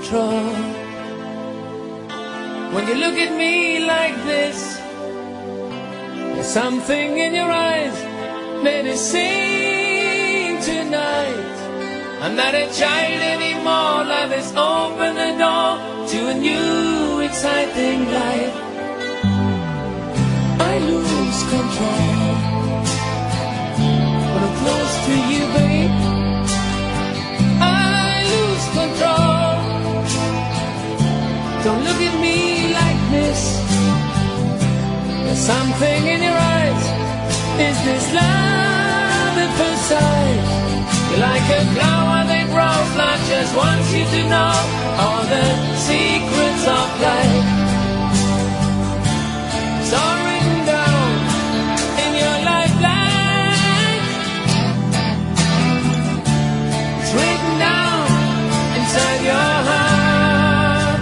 control. When you look at me like this, there's something in your eyes that is saying tonight, I'm not a child anymore. Life has opened the door to a new exciting life. I lose control when I'm close to you, babe. I lose control. Don't look at me like this. There's something in your eyes. Is this love at first sight? You're like a flower that grows. Life just wants you to know all the secrets of life. It's all written down in your lifeline. It's written down inside your heart.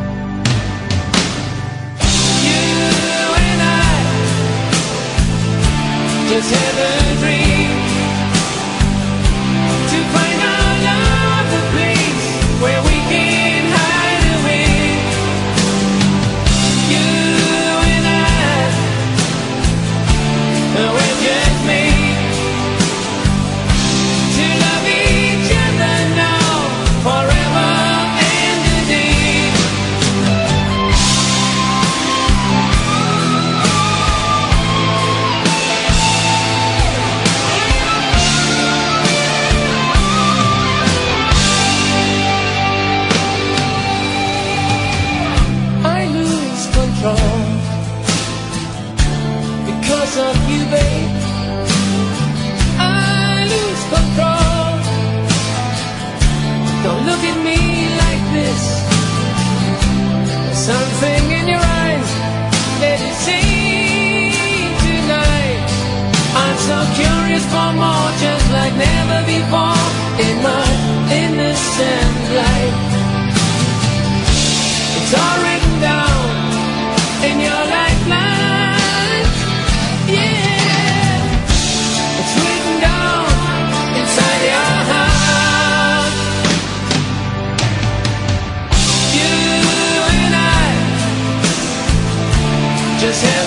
You and I just have a dream to find our love, the place where we can hide away. You and I, we're just made to love each other now, forever and a day. I lose control because of you, babe. I lose control. Don't look at me like this. There's something in your eyes that is saying tonight, I'm so curious for more, just like never before in my innocent life. It's all written down in your lifeline. Yeah, it's written down inside your heart. You and I just